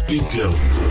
Interview.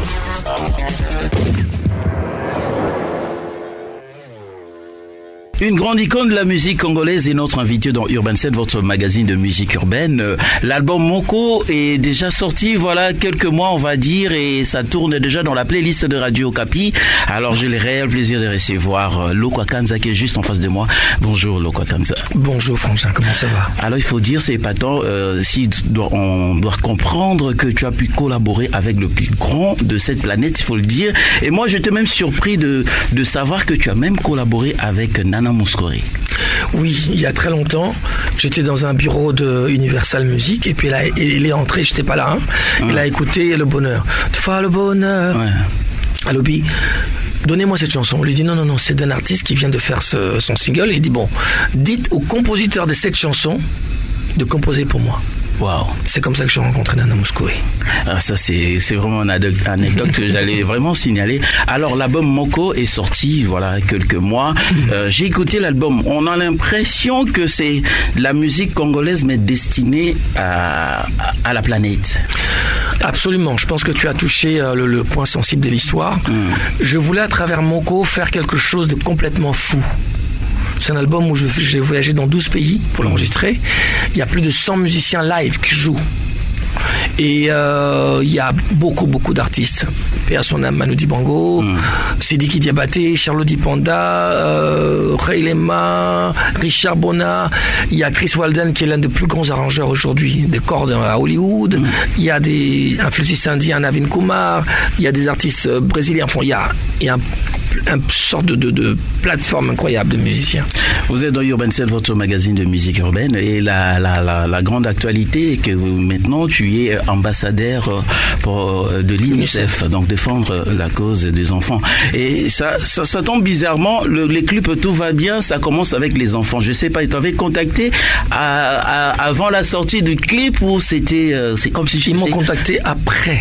Une grande icône de la musique congolaise est notre invité dans Urban 7, votre magazine de musique urbaine. L'album Moko est déjà sorti, voilà, quelques mois on va dire, et ça tourne déjà dans la playlist de Radio Okapi. Alors j'ai le réel plaisir de recevoir Lokwa Kanza qui est juste en face de moi. Bonjour Lokwa Kanza. Bonjour Frangin, comment ça va? Alors il faut dire, c'est épatant, si on doit comprendre que tu as pu collaborer avec le plus grand de cette planète, il faut le dire. Et moi j'étais même surpris de savoir que tu as même collaboré avec Nana Mouskouri. Oui, il y a très longtemps, j'étais dans un bureau de Universal Music et puis là, il est entré, j'étais pas là, il a écouté Le Bonheur. Tu fais le bonheur. Ouais. À Lobby, donnez-moi cette chanson. On lui dit non, c'est d'un artiste qui vient de faire son single. Et il dit bon, dites au compositeur de cette chanson de composer pour moi. Wow. C'est comme ça que j'ai rencontré Nana Mouskouri. Ah, ça c'est vraiment une anecdote que j'allais vraiment signaler. Alors l'album Moko est sorti voilà quelques mois. J'ai écouté l'album. On a l'impression que c'est la musique congolaise mais destinée à la planète. Absolument, je pense que tu as touché le point sensible de l'histoire. Je voulais à travers Moko faire quelque chose de complètement fou. C'est un album où j'ai voyagé dans 12 pays pour l'enregistrer. Il y a plus de 100 musiciens live qui jouent. Et il y a beaucoup d'artistes. Père son âme, Manu Dibango, Sidiki Diabaté, Charlotte Dipanda, Ray Lema, Richard Bona. Il y a Chris Walden qui est l'un des plus grands arrangeurs aujourd'hui de cordes à Hollywood. Il y a un flûtiste indien, Navin Kumar. Il y a des artistes brésiliens. Enfin, il y a une sorte de plateforme incroyable de musiciens. Vous êtes dans Urban 7, votre magazine de musique urbaine, et la grande actualité est que maintenant tu es ambassadeur de l'UNICEF, donc défendre la cause des enfants. Et ça tombe bizarrement, les clips Tout va bien, ça commence avec les enfants. Je sais pas, ils t'avaient contacté avant la sortie du clip ou c'est comme si ils m'ont contacté après.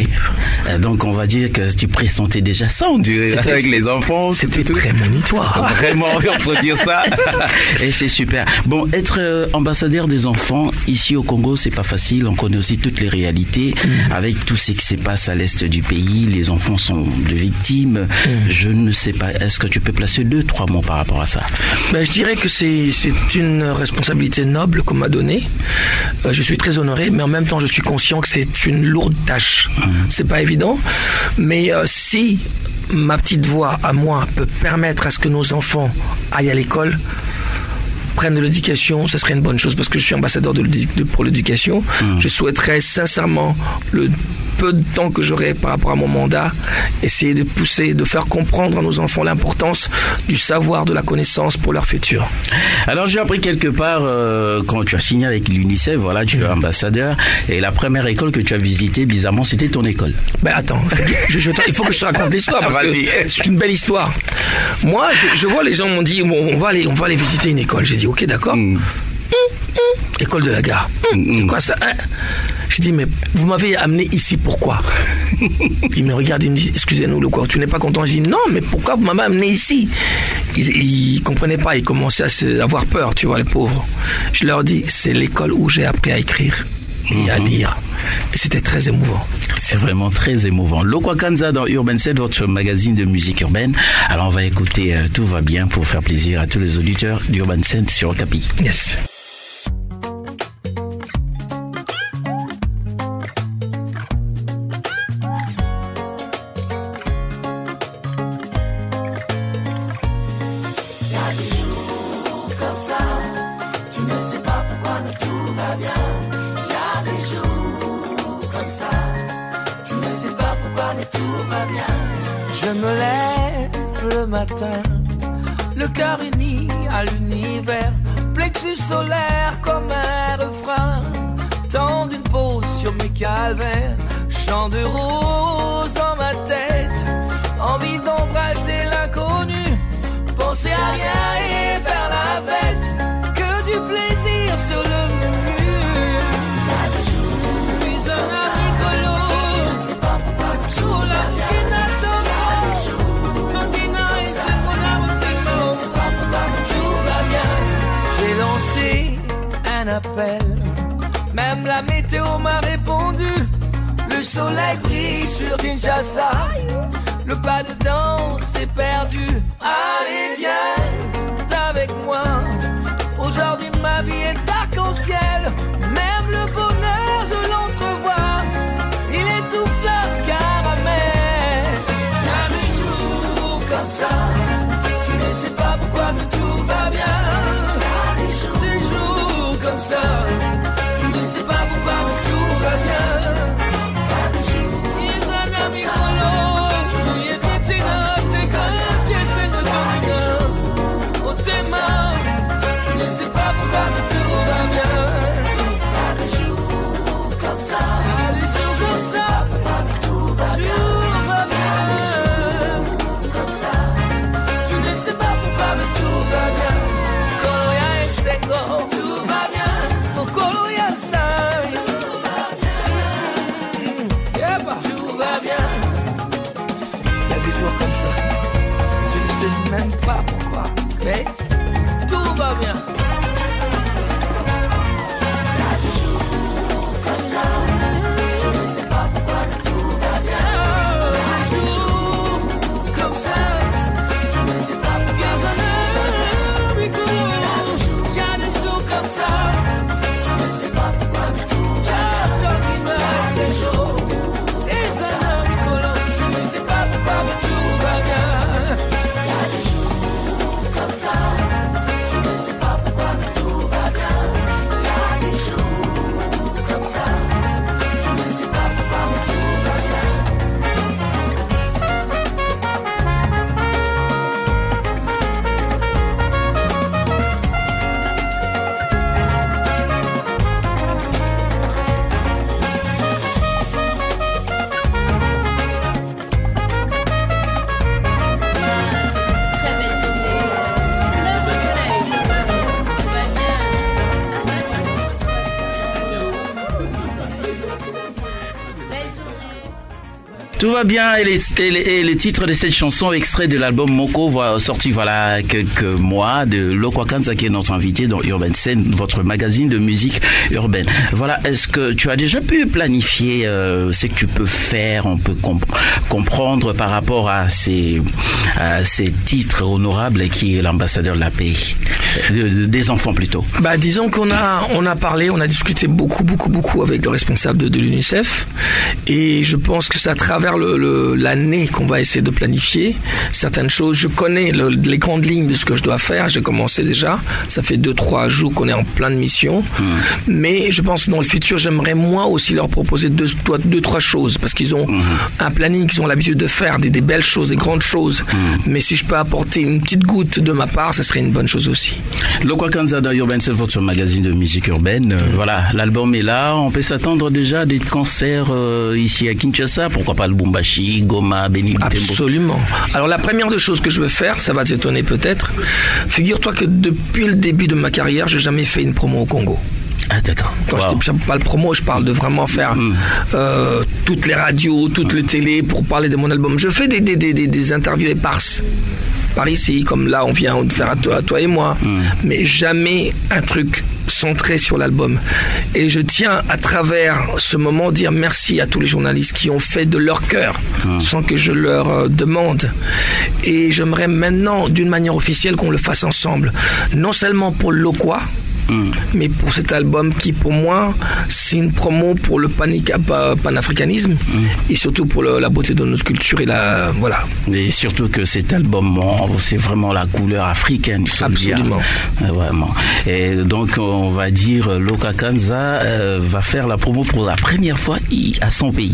Donc on va dire que tu pressentais déjà ça, on dirait, avec les enfants. C'était prémonitoire. Vraiment, on peut dire ça. Et c'est super. Bon, être ambassadeur des enfants ici au Congo, c'est pas facile. On connaît aussi toutes les réalités avec tout ce qui se passe à l'est du pays. Les enfants sont des victimes. Je ne sais pas. Est-ce que tu peux placer 2-3 mots par rapport à ça? Je dirais que c'est une responsabilité noble qu'on m'a donnée. Je suis très honoré, mais en même temps, je suis conscient que c'est une lourde tâche. C'est pas évident, mais si ma petite voix à moi peut permettre à ce que nos enfants aillent à l'école, prennent de l'éducation, ça serait une bonne chose parce que je suis ambassadeur pour l'éducation. Je souhaiterais sincèrement, le peu de temps que j'aurai par rapport à mon mandat, essayer de pousser, de faire comprendre à nos enfants l'importance du savoir, de la connaissance pour leur futur. Alors j'ai appris quelque part quand tu as signé avec l'UNICEF, voilà, tu es ambassadeur, et la première école que tu as visitée, bizarrement, c'était ton école. Attends, il faut que je te raconte l'histoire parce que c'est une belle histoire. Moi, je vois les gens m'ont dit on va aller visiter une école. J'ai dit ok, d'accord. École de la gare. C'est quoi ça? Je dis mais vous m'avez amené ici pourquoi? Il me regarde, il me dit excusez-nous, le quoi, tu n'es pas content? Je dis non, mais pourquoi vous m'avez amené ici? Ils comprenaient pas, ils commençaient à avoir peur, tu vois, les pauvres. Je leur dis c'est l'école où j'ai appris à écrire et à lire. Et c'était très émouvant. C'est vraiment très émouvant. Lokwa Kanza dans Urban 7, votre magazine de musique urbaine. Alors on va écouter Tout va bien pour faire plaisir à tous les auditeurs d'Urban 7 sur Okapi. Yes. Je me lève le matin, le cœur uni à l'univers, plexus solaire comme un refrain, temps d'une pause sur mes calvaires, chant de rose dans ma tête, envie d'embrasser l'inconnu, penser à rien et faire la fête, que du plaisir sur le menu. Puis un agricolo, sur la un appel, même la météo m'a répondu, le soleil soleil brille sur Kinshasa. Le pas de danse est perdu. Allez, viens avec moi. Aujourd'hui, ma vie est arc-en-ciel. Même le bonheur, je l'entrevois. Il étouffe le caramel. Il y a des jours comme ça. Tu ne sais pas pourquoi, mais tout va bien. Il y a des jours comme ça. Tu ne sais pas pourquoi, mais tout va bien. Il y a des jours comme ça. Même pas pourquoi, mais tout va bien. Il y a des jours comme ça, je ne sais pas pourquoi, mais tout va bien. Il y a des jours comme ça, je ne sais pas pourquoi, il y a des jours comme ça, je ne sais pas pourquoi, mais tout va bien. Ces jours, les années colons, je ne sais pas pourquoi, mais tout va bien. Je ne sais pas pourquoi, mais tout va bien. Il y a des jours comme ça. Je ne sais pas pourquoi, mais tout va bien. Tout va bien et les titres de cette chanson extrait de l'album Moko sorti voilà quelques mois de Lokwakanza qui est notre invité dans Urban Scene, votre magazine de musique urbaine. Voilà, est-ce que tu as déjà pu planifier ce que tu peux faire, on peut comprendre par rapport à ces titres honorables qui est l'ambassadeur de la paix, des enfants plutôt. Bah disons qu'on a parlé, on a discuté beaucoup avec le responsable de l'UNICEF et je pense que c'est à travers l'année qu'on va essayer de planifier certaines choses. Je connais les grandes lignes de ce que je dois faire, j'ai commencé déjà, ça fait 2-3 jours qu'on est en plein de mission, mais je pense que dans le futur j'aimerais moi aussi leur proposer 2-3 choses parce qu'ils ont un planning qu'ils ont l'habitude de faire, des belles choses, des grandes choses, mais si je peux apporter une petite goutte de ma part, ça serait une bonne chose aussi. Lokwakanza dans Urban, c'est votre magazine de musique urbaine. Voilà, l'album est là, on peut s'attendre déjà à des concerts ici à Kinshasa, pourquoi pas le Lubumbashi, Goma, Beni Butembo. Absolument. Alors la première des choses que je vais faire, ça va t'étonner peut-être, figure-toi que depuis le début de ma carrière, j'ai jamais fait une promo au Congo. Ah d'accord. Quand je ne parle pas promo, je parle de vraiment faire toutes les radios, toutes les télés pour parler de mon album. Je fais des interviews éparses par ici, comme là on vient de faire à toi et moi, mais jamais un truc centré sur l'album. Et je tiens à travers ce moment dire merci à tous les journalistes qui ont fait de leur cœur sans que je leur demande. Et j'aimerais maintenant d'une manière officielle qu'on le fasse ensemble, non seulement pour le Lokwa, mais pour cet album qui pour moi c'est une promo pour le panafricanisme et surtout pour la beauté de notre culture et voilà. Et surtout que cet album c'est vraiment la couleur africaine. Absolument. Vraiment. Et donc on va dire Lokwakanza va faire la promo pour la première fois à son pays.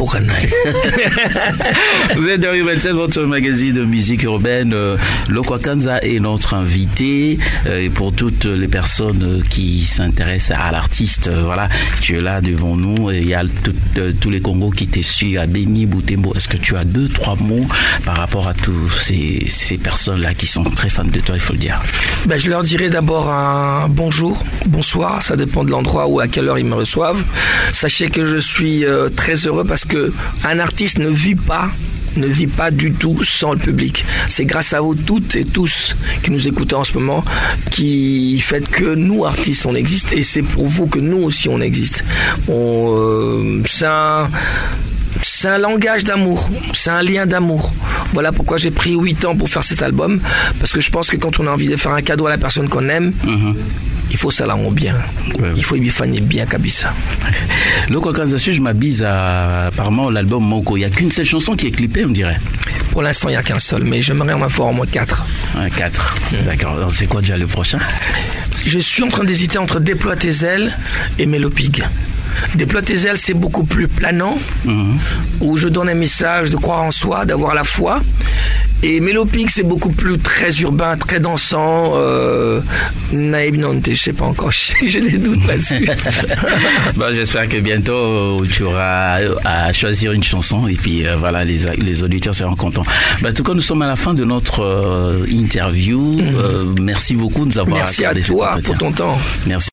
Vous êtes dans Urban Scene, votre magazine de musique urbaine. Lokwakanza est notre invité et pour toutes les personnes qui s'intéressent à l'artiste, voilà, tu es là devant nous et il y a tous les Congos qui te suivent à Beni Butembo. Est-ce que tu as 2-3 mots par rapport à tous ces personnes-là qui sont très fans de toi, il faut le dire? Ben, je leur dirais d'abord un bonjour, bonsoir, ça dépend de l'endroit ou à quelle heure ils me reçoivent. Sachez que je suis très heureux parce que un artiste ne vit pas du tout sans le public. C'est grâce à vous toutes et tous qui nous écoutez en ce moment qui fait que nous, artistes, on existe et c'est pour vous que nous aussi on existe. c'est un langage d'amour, c'est un lien d'amour. Voilà pourquoi j'ai pris 8 ans pour faire cet album, parce que je pense que quand on a envie de faire un cadeau à la personne qu'on aime, il faut ça l'amour bien. Il faut lui faire bien Kabisa. Loco Kanzasu, je m'abise apparemment l'album Moko. Il n'y a qu'une seule chanson qui est clippée, on dirait. Pour l'instant, il n'y a qu'un seul, mais j'aimerais en avoir au moins 4. 4. D'accord. Alors, c'est quoi déjà le prochain? Je suis en train d'hésiter entre Déploie tes ailes et Mélopig. Déploie tes ailes, c'est beaucoup plus planant, où je donne un message de croire en soi, d'avoir la foi. Et Mélopig, c'est beaucoup plus très urbain, très dansant. Naïb Nonte, je sais pas encore, j'ai des doutes là-dessus. Bon, j'espère que bientôt tu auras à choisir une chanson et puis voilà, les auditeurs seront contents. En tout cas, nous sommes à la fin de notre interview. Merci beaucoup de nous avoir accordé. Merci à toi pour ton temps. Merci.